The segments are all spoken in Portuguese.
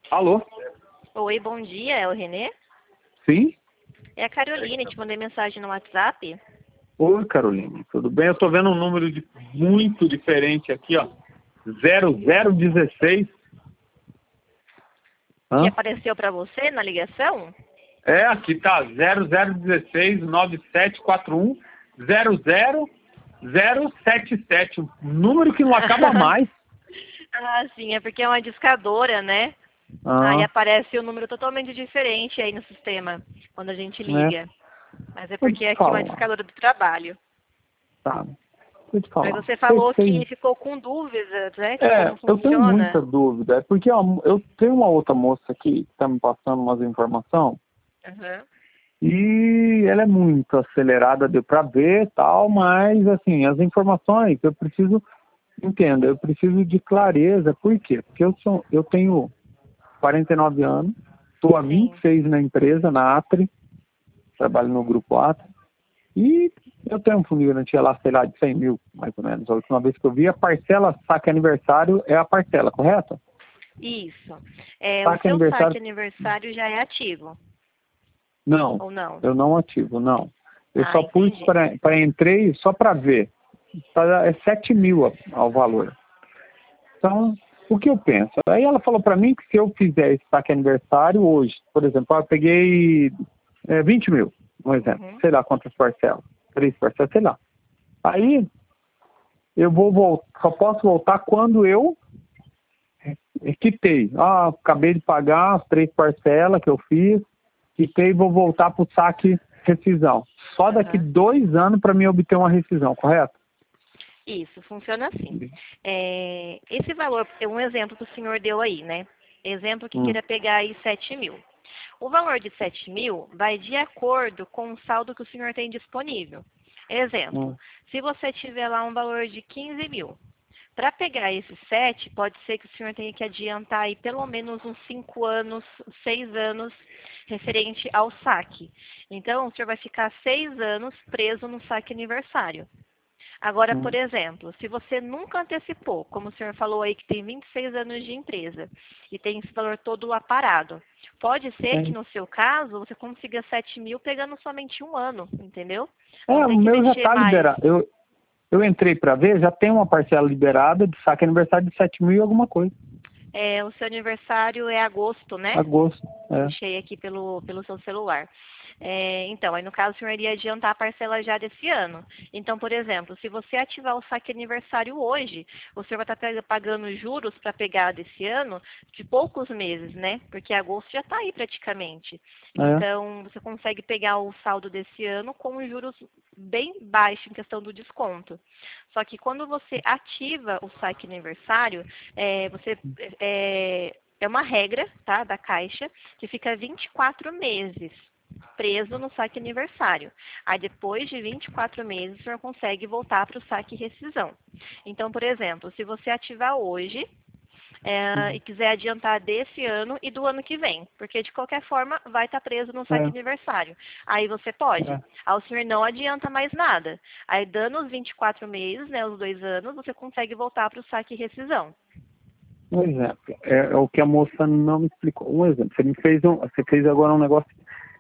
Alô? Oi, bom dia, é o Renê? Sim? É a Caroline, te mandei mensagem no WhatsApp. Oi, Carolina. Tudo bem? Eu tô vendo um número muito diferente aqui, ó. 0016. Que Hã? apareceu para você na ligação? É, aqui tá 0016 9741 00077. Um número que não acaba mais. Ah, sim, é porque é uma discadora, né? Aí Ah, aparece um número totalmente diferente aí no sistema, quando a gente né? liga. Mas é Vou porque te é aqui uma falar. discadora do trabalho. Tá. Vou te Mas falar. você Você falou que fez. ficou com dúvidas, né? Que É, como eu tenho muita funciona. dúvida. É porque ó, eu tenho uma outra moça aqui que tá me passando umas informações. Aham. E ela é muito acelerada, deu para ver e tal, mas assim, as informações eu preciso, entenda, eu preciso de clareza. Por quê? Porque eu tenho 49 anos, estou há Sim. 26 na empresa, na Atri, trabalho no grupo Atri, e eu tenho um fundo de garantia lá, sei lá, de 100 mil, mais ou menos. A última vez que eu vi, a parcela saque aniversário é a parcela, correto? Isso. É, o Saque seu aniversário, saque aniversário já é ativo, não, ou não? eu não ativo, não. Eu Ah, só pus entendi. para entrei só para ver. É 7 mil ao valor. Então, o que eu penso? Aí ela falou para mim que se eu fizer esse saque aniversário hoje, por exemplo, eu peguei 20 mil, um exemplo, Uhum. sei lá quantas parcelas, 3 parcelas, sei lá. Aí eu vou voltar, só posso voltar quando eu quitei. Ah, acabei de pagar as 3 parcelas que eu fiz, quitei e vou voltar para o saque rescisão. Só daqui Aham. 2 anos para mim obter uma rescisão, correto? Isso, funciona assim. Esse valor, é um exemplo que o senhor deu aí, né? Exemplo que Hum, queira pegar aí 7 mil. O valor de 7 mil vai de acordo com o saldo que o senhor tem disponível. Exemplo, hum, se você tiver lá um valor de 15 mil, para pegar esse 7, pode ser que o senhor tenha que adiantar aí pelo menos uns 5 anos, 6 anos referente ao saque. Então, o senhor vai ficar 6 anos preso no saque aniversário. Agora, por hum. exemplo, se você nunca antecipou, como o senhor falou aí que tem 26 anos de empresa e tem esse valor todo lá parado, pode ser que É, no seu caso você consiga 7 mil pegando somente um ano, entendeu? Não o tem que meu já mexer está mais. liberado. Eu entrei para ver, já tem uma parcela liberada de saque aniversário de 7 mil e alguma coisa. O seu aniversário é agosto, né? Agosto. É. Puxei aqui pelo seu celular. Então, aí no caso o senhor iria adiantar a parcela já desse ano. Então, por exemplo, se você ativar o saque aniversário hoje, o senhor vai estar pagando juros para pegar desse ano de poucos meses, né? Porque agosto já está aí praticamente. É. Então, você consegue pegar o saldo desse ano com juros bem baixos em questão do desconto. Só que quando você ativa o saque aniversário, você é uma regra, tá, da Caixa, que fica 24 meses preso no saque aniversário. Aí depois de 24 meses, o senhor consegue voltar para o saque rescisão. Então, por exemplo, se você ativar hoje e quiser adiantar desse ano e do ano que vem, porque de qualquer forma vai estar preso no saque É. aniversário. Aí você pode. É. Aí o senhor não adianta mais nada. Aí dando os 24 meses, né, os 2 anos, você consegue voltar para o saque rescisão. Um exemplo. É o que a moça não me explicou. Um exemplo. Você fez agora um negócio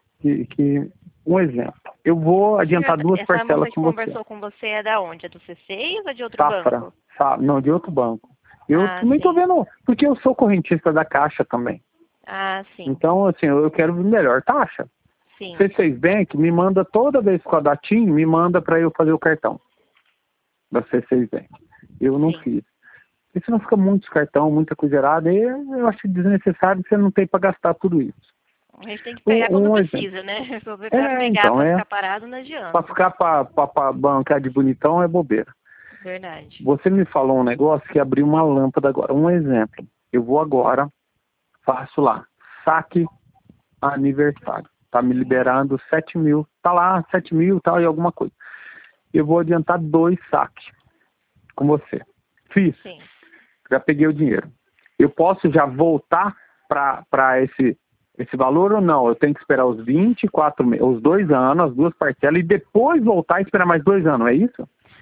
um exemplo. Eu vou Senhor, adiantar 2 parcelas essa que com você. conversou com você é da onde? É do C6 ou é de outro Safra. banco? Não, de outro banco. Eu Ah, também estou sim. vendo, porque eu sou correntista da Caixa também. Ah, sim. Então, assim, eu quero melhor taxa. Sim, C6 Bank me manda toda vez com a datinha, me manda para eu fazer o cartão da C6 Bank. Eu não sim. fiz. Porque senão fica muitos cartão, muita coisa errada, e eu acho desnecessário, você não tem para gastar tudo isso. A gente tem que pegar quando Exemplo. precisa, né? Pra pegar Então, pra ficar parado não para adianta. ficar para bancar de bonitão é bobeira. Verdade. Você me falou um negócio que abriu uma lâmpada agora. Um exemplo. Eu vou agora, faço lá, saque aniversário. Tá me liberando 7 mil. Tá lá, 7 mil, tal, e alguma coisa. Eu vou adiantar 2 saques com você. Fiz. Sim. Já peguei o dinheiro. Eu posso já voltar para esse valor ou não? Eu tenho que esperar os 24 meses, os 2 anos, as 2 parcelas, e depois voltar e esperar mais 2 anos, é isso?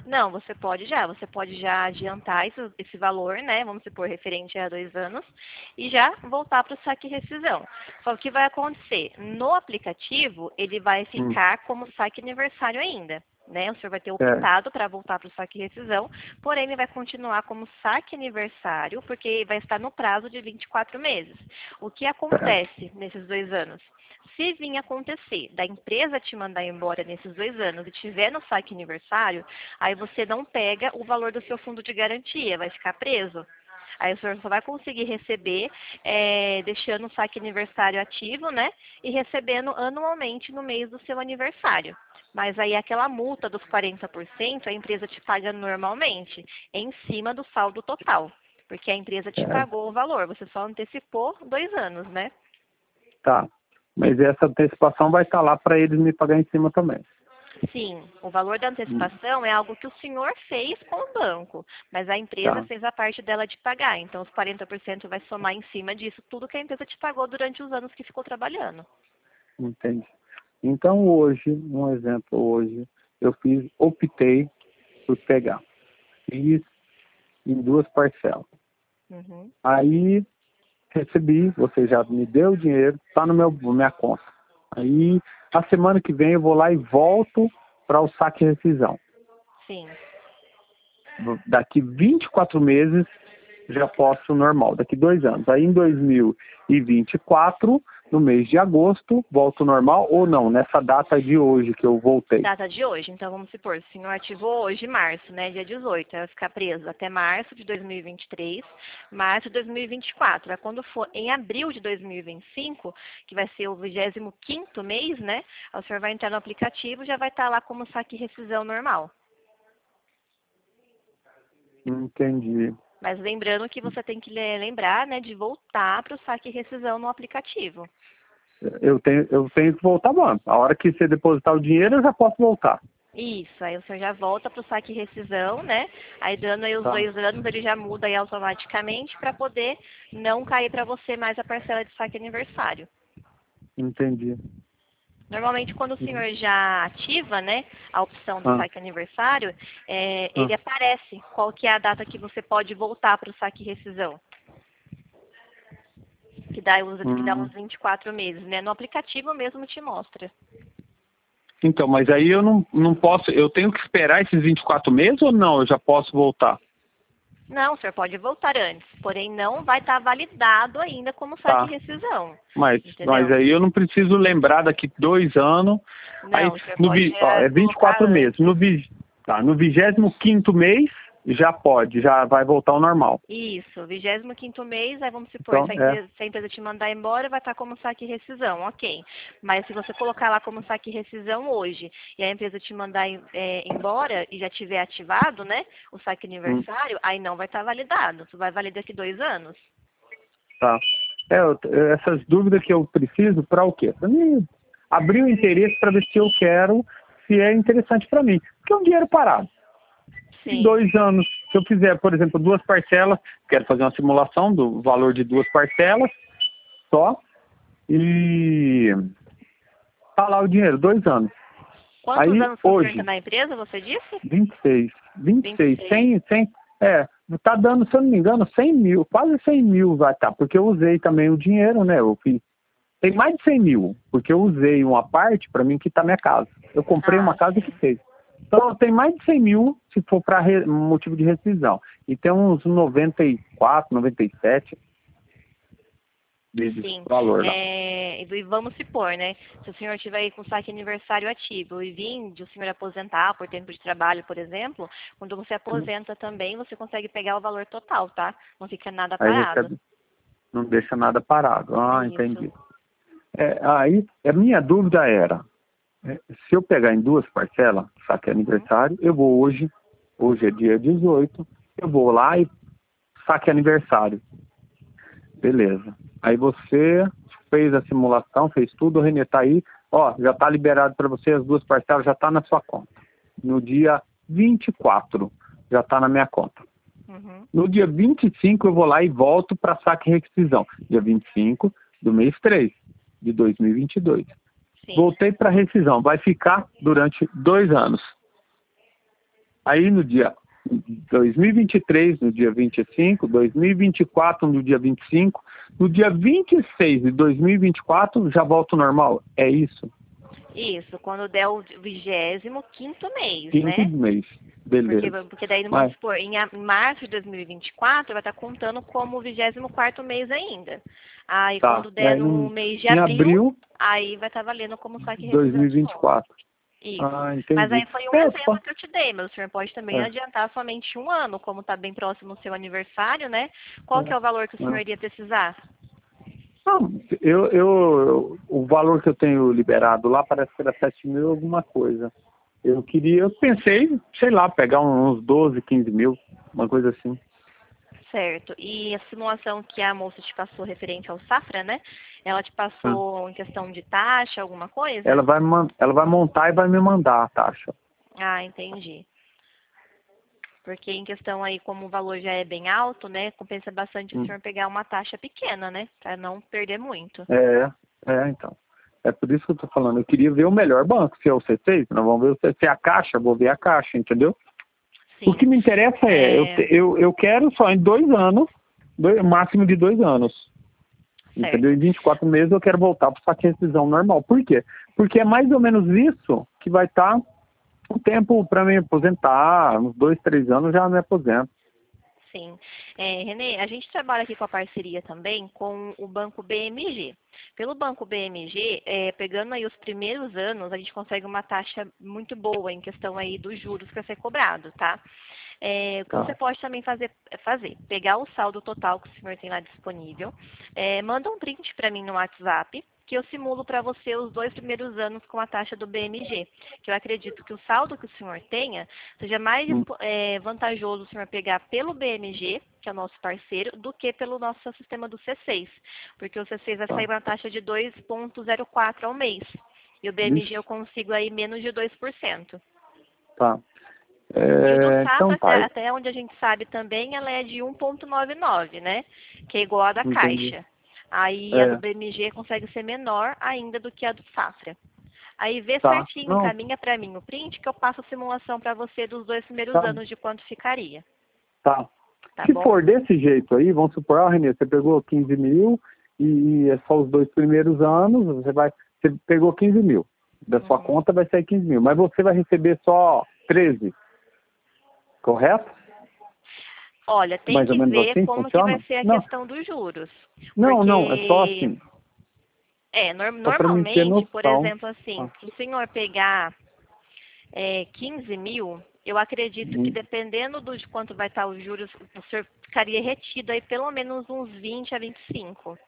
Não, você pode já adiantar esse valor, né? Vamos supor, referente a 2 anos, e já voltar para o saque rescisão. Só que o que vai acontecer? No aplicativo, ele vai ficar como saque aniversário ainda. Né? O senhor vai ter optado para voltar para o saque rescisão, porém ele vai continuar como saque aniversário, porque vai estar no prazo de 24 meses. O que acontece nesses 2 anos? Se vir acontecer da empresa te mandar embora nesses 2 anos e tiver no saque aniversário, aí você não pega o valor do seu fundo de garantia, vai ficar preso. Aí o senhor só vai conseguir receber deixando o saque aniversário ativo, né? E recebendo anualmente no mês do seu aniversário. Mas aí aquela multa dos 40% a empresa te paga normalmente, em cima do saldo total. Porque a empresa te pagou o valor, você só antecipou 2 anos, né? Tá. Mas essa antecipação vai estar lá para eles me pagar em cima também. Sim, o valor da antecipação é algo que o senhor fez com o banco, mas a empresa fez a parte dela de pagar. Então, os 40% vai somar em cima disso tudo que a empresa te pagou durante os anos que ficou trabalhando. Entendi. Então, hoje, um exemplo, hoje, optei por pegar. Fiz em 2 parcelas. Aí, recebi, você já me deu o dinheiro, está na minha conta. Aí, a semana que vem, eu vou lá e volto para o saque e rescisão. Sim. Daqui 24 meses, já posso normal, daqui 2 anos. Aí, em 2024, no mês de agosto, volto normal ou não, nessa data de hoje que eu voltei. Data de hoje, então vamos supor, o senhor ativou hoje, março, né, dia 18, vai ficar preso até março de 2023, março de 2024. Aí quando for em abril de 2025, que vai ser o 25º mês, né, o senhor vai entrar no aplicativo e já vai estar lá como saque e rescisão normal. Entendi. Mas lembrando que você tem que lembrar, né, de voltar para o saque e rescisão no aplicativo. Eu tenho que voltar, mano. A hora que você depositar o dinheiro, eu já posso voltar. Isso, aí o senhor já volta para o saque e rescisão, né? Aí dando aí os 2 anos, ele já muda aí automaticamente para poder não cair para você mais a parcela de saque aniversário. Entendi. Normalmente, quando o senhor já ativa, né, a opção do saque aniversário, ele aparece qual que é a data que você pode voltar para o saque e rescisão. Que dá uns 24 meses, né? No aplicativo mesmo te mostra. Então, mas aí eu não posso, eu tenho que esperar esses 24 meses ou não? Eu já posso voltar? Não, o senhor pode voltar antes, porém não vai estar validado ainda como saque e rescisão. Mas aí eu não preciso lembrar daqui 2 anos. Não, aí, o senhor pode é 24 meses. No 25º mês, já vai voltar ao normal. Isso, 25º mês, aí vamos supor, Então, se a empresa te mandar embora, vai estar como saque e rescisão, ok. Mas se você colocar lá como saque e rescisão hoje, e a empresa te mandar embora e já tiver ativado, né, o saque aniversário, aí não vai estar validado, isso vai valer daqui 2 anos. Tá. Essas dúvidas que eu preciso, para o quê? Para mim abrir o interesse para ver se eu quero, se é interessante para mim. Porque é um dinheiro parado. Em 2 anos, se eu fizer, por exemplo, 2 parcelas, quero fazer uma simulação do valor de 2 parcelas só, e tá lá o dinheiro, 2 anos. Quantos aí, anos você entra na empresa, você disse? 26. Tá dando, se eu não me engano, 100 mil, quase 100 mil vai estar, porque eu usei também o dinheiro, né? Tem mais de 100 mil, porque eu usei uma parte para mim quitar minha casa. Eu comprei uma casa e quitei. Então, tem mais de 100 mil se for para motivo de rescisão. E tem uns 94, 97 de valor lá. E vamos supor, né? Se o senhor tiver aí com saque aniversário ativo e vir de o senhor aposentar por tempo de trabalho, por exemplo, quando você aposenta também, você consegue pegar o valor total, tá? Não fica nada parado. Não deixa nada parado. Entendi. Aí, a minha dúvida era, se eu pegar em 2 parcelas, saque aniversário, eu vou hoje é dia 18, eu vou lá e saque aniversário. Beleza. Aí você fez a simulação, fez tudo, o Renê tá aí, já tá liberado para você, as 2 parcelas já tá na sua conta. No dia 24, já tá na minha conta. No dia 25, eu vou lá e volto para saque e rescisão. Dia 25 do mês 3 de 2022. Voltei para rescisão. Vai ficar durante 2 anos. Aí no dia 2023, no dia 25, 2024, no dia 25, no dia 26 de 2024, já volta ao normal. É isso? Isso, quando der o 25º mês, Quinto né? mês. Beleza. Porque daí, vamos Mas, supor, em março de 2024 vai estar contando como o 24º mês ainda. Aí tá. quando der Aí, no mês de em abril, abril aí vai estar valendo como saque de revisão de novo. 2024. Isso. Ah, Mas entendi. aí foi um exemplo que eu te dei, mas o senhor pode também É, adiantar somente um ano, como está bem próximo o seu aniversário, né? Qual que é o valor que o senhor é. iria precisar? Não, o valor que eu tenho liberado lá parece que era 7 mil alguma coisa. Eu pensei, sei lá, pegar uns 12, 15 mil, uma coisa assim. Certo. E a simulação que a moça te passou referente ao Safra, né? Ela te Ah. passou em questão de taxa, alguma coisa? Ela vai montar e vai me mandar a taxa. Ah, entendi. Porque em questão aí, como o valor já é bem alto, né? Compensa bastante o Hum. senhor pegar uma taxa pequena, né? Para não perder muito. Então. É por isso que eu tô falando. Eu queria ver o melhor banco, se é o C6, nós vamos ver se é a Caixa, vou ver a Caixa, entendeu? O Sim. que me interessa eu quero só em 2 anos, máximo de 2 anos. Entendeu? Em Certo. 24 meses eu quero voltar para o saque rescisão normal. Por quê? Porque é mais ou menos isso que vai estar o tempo para me aposentar. Uns 2, 3 anos já me aposento. Sim. Renê, a gente trabalha aqui com a parceria também com o Banco BMG. Pelo Banco BMG, pegando aí os primeiros anos, a gente consegue uma taxa muito boa em questão aí dos juros para ser cobrado, tá? O que Tá. você pode também fazer é pegar o saldo total que o senhor tem lá disponível, manda um print para mim no WhatsApp, que eu simulo para você os 2 primeiros anos com a taxa do BMG, que eu acredito que o saldo que o senhor tenha seja mais Hum. vantajoso o senhor pegar pelo BMG, que é o nosso parceiro, do que pelo nosso sistema do C6, porque o C6 vai sair Tá. uma taxa de 2,04 ao mês, e o BMG eu Vixe. consigo aí menos de 2%. Tá. E o do Então Safra, tá. até onde a gente sabe também, ela é de 1,99, né? Que é igual a da Entendi. Caixa. Aí a do É, BMG consegue ser menor ainda do que a do Safra. Aí vê tá. certinho, Não, encaminha para mim o print que eu passo a simulação para você dos 2 primeiros tá. anos de quanto ficaria. Tá. Tá Se bom? for desse jeito aí, vamos supor, Renê, você pegou 15 mil e é só os 2 primeiros anos, você pegou 15 mil. Da sua Uhum. conta vai sair 15 mil, mas você vai receber só 13, correto? Olha, tem Mais ou que menos ver assim como que vai funciona? ser a Não, questão dos juros. não, é só Porque, assim, só para mim ter normalmente, por noção. exemplo, assim, Ah, se o senhor pegar 15 mil, eu acredito que hum. dependendo de quanto vai estar os juros, o senhor ficaria retido aí pelo menos uns 20 a 25.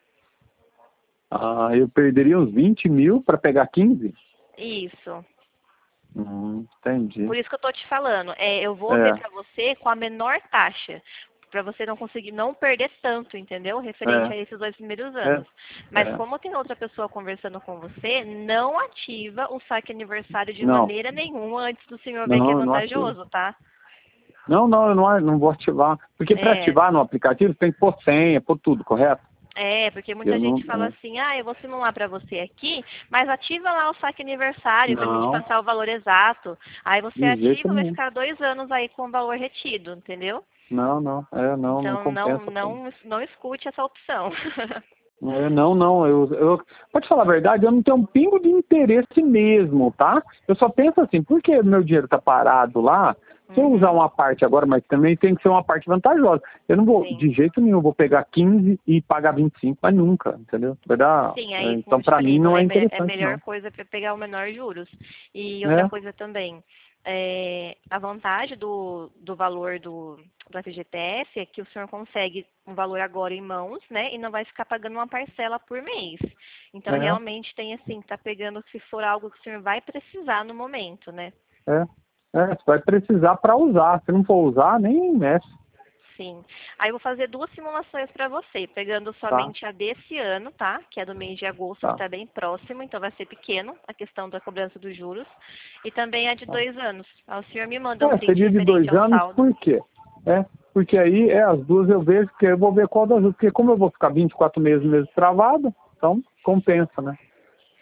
Eu perderia uns 20 mil para pegar 15? Isso. Entendi. Por isso que eu estou te falando. Eu vou ver É, para você com a menor taxa. Para você não conseguir não perder tanto, entendeu? Referente é, a esses 2 primeiros é, anos. Mas é. como tem outra pessoa conversando com você, não ativa o saque aniversário de Não, maneira nenhuma antes do senhor ver que é não, eu não ativo. vantajoso, tá? Não, eu não vou ativar. Porque para É, ativar no aplicativo tem que pôr senha, pôr tudo, correto? Porque muita Eu gente não. fala assim, eu vou simular para você aqui, mas ativa lá o saque aniversário para a gente Não, passar o valor exato. Aí você de jeito ativa, vai nenhum. ficar 2 anos aí com o valor retido, entendeu? Não Então compensa. Pô. não escute essa opção. Não, pode falar a verdade, eu não tenho um pingo de interesse mesmo, tá? Eu só penso assim, por que meu dinheiro tá parado lá? Se eu usar Uhum, uma parte agora, mas também tem que ser uma parte vantajosa. Eu não vou, sim. de jeito nenhum, vou pegar 15 e pagar 25, mas nunca, entendeu? Vai dar, Sim, aí, como então eu te para falei, mim não é é interessante, melhor não. coisa para pegar o menor juros. E outra É, coisa também, a vantagem do valor do FGTS é que o senhor consegue um valor agora em mãos, né? E não vai ficar pagando uma parcela por mês. Então, é, realmente tem assim, tá pegando se for algo que o senhor vai precisar no momento, né? é. Você vai precisar para usar. Se não for usar, nem mexe, Sim. Aí eu vou fazer 2 simulações para você, pegando tá? somente a desse ano, tá? Que é do mês de agosto, que Tá, está bem próximo, então vai ser pequeno a questão da cobrança dos juros. E também a de tá. 2 anos. Aí o senhor me manda um print Seria de referente 2 ao anos, saldo. por quê? Porque aí as duas eu vejo, que eu vou ver qual das duas, porque como eu vou ficar 24 meses mesmo travado, então compensa, né?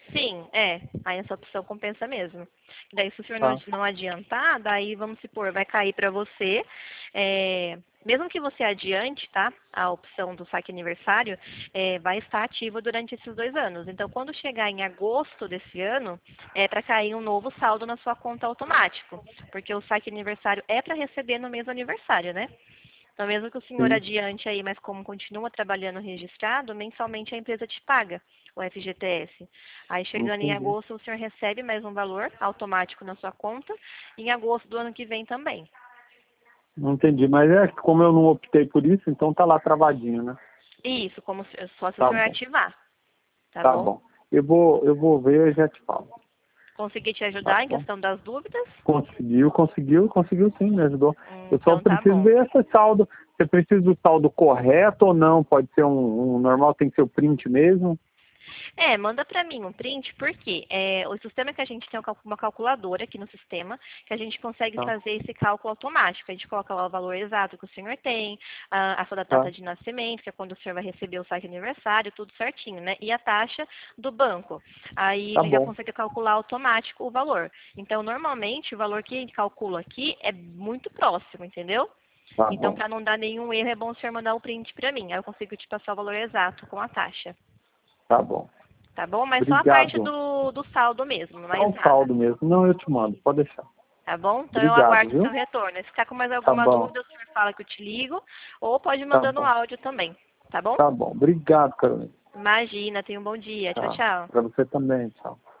Sim, aí essa opção compensa mesmo. Daí, se o senhor Tá. não adiantar, daí, vamos supor, vai cair para você, mesmo que você adiante, tá? A opção do saque aniversário, vai estar ativa durante esses 2 anos. Então, quando chegar em agosto desse ano, é para cair um novo saldo na sua conta automático. Porque o saque aniversário é para receber no mês do aniversário, né? Então, mesmo que o senhor Sim, adiante aí, mas como continua trabalhando registrado, mensalmente a empresa te paga o FGTS. Aí, chegando em entendi. agosto, o senhor recebe mais um valor automático na sua conta, e em agosto do ano que vem também. Não entendi, mas como eu não optei por isso, então tá lá travadinho, né? Isso, só se o Tá senhor bom, ativar, tá tá bom? bom. Eu vou ver e já te falo. Consegui te Tá ajudar em bom? questão das dúvidas? Conseguiu sim, me ajudou. Eu só Então tá preciso bom. ver esse saldo. Você precisa do saldo correto ou não? Pode ser um normal, tem que ser o print mesmo? Manda para mim um print, porque o sistema que a gente tem uma calculadora aqui no sistema, que a gente consegue Tá, fazer esse cálculo automático. A gente coloca lá o valor exato que o senhor tem, a sua tá, data de nascimento, que é quando o senhor vai receber o saque aniversário, tudo certinho, né? E a taxa do banco. Aí tá ele já bom, consegue calcular automático o valor. Então, normalmente, o valor que a gente calcula aqui é muito próximo, entendeu? tá Então, bom, para não dar nenhum erro, é bom o senhor mandar o print para mim. Aí eu consigo te passar o valor exato com a taxa. tá bom. Tá bom? Mas só a parte Obrigado. do saldo mesmo, Só mais o nada. saldo mesmo. Não, eu te mando, pode deixar. Tá bom? Então eu Obrigado, aguardo o seu viu? retorno. Se ficar com mais Tá alguma bom, dúvida, o senhor fala que eu te ligo, ou pode tá mandando bom, áudio também. Tá bom? tá bom. Obrigado, Carolina. Imagina, tenha um bom dia. Tchau, Tchau. tchau. Pra você também, tchau.